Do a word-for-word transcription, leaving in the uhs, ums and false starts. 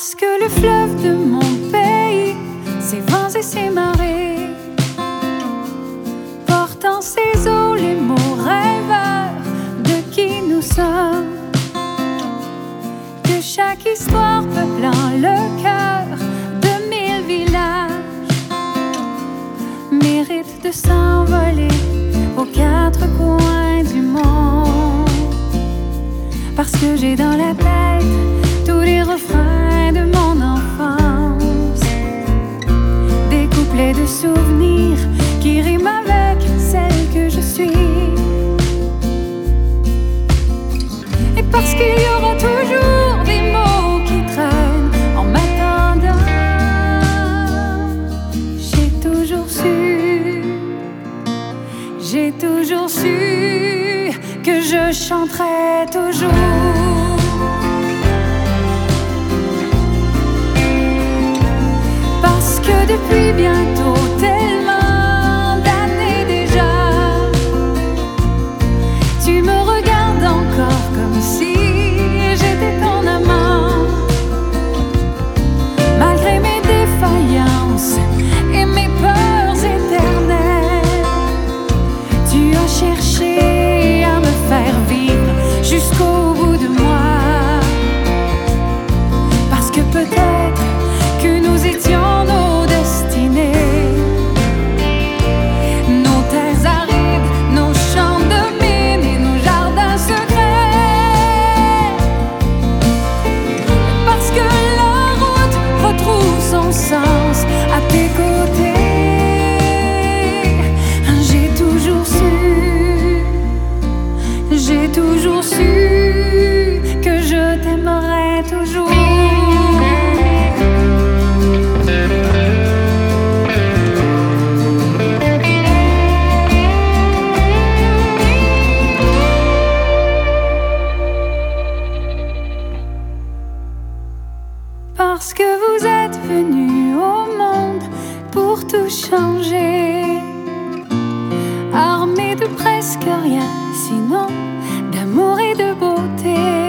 Parce que le fleuve de mon pays, ses vents et ses marées, portant ses eaux les mots rêveurs de qui nous sommes, que chaque histoire peuplant le cœur de mille villages mérite de s'envoler aux quatre coins du monde. Parce que j'ai dans la tête tous les refrains de mon enfance, des couplets de souvenirs qui riment avec celle que je suis. Et parce qu'il y aura toujours des mots qui traînent en m'attendant, j'ai toujours su, j'ai toujours su que je chanterai toujours. Parce que depuis bientôt tellement d'années déjà, tu me regardes encore comme si j'étais ton amant. Malgré mes défaillances et mes peurs éternelles, tu as cherché à me faire vivre jusqu'au bout de moi. Parce que peut-être que nous étions nos destinées, nos terres arides, nos champs de mines et nos jardins secrets. Parce que la route retrouve son sens à tes côtés, j'ai toujours su, j'ai toujours su que je t'aimerai toujours. Parce que vous êtes venus au monde pour tout changer, armés de presque rien, sinon d'amour et de beauté.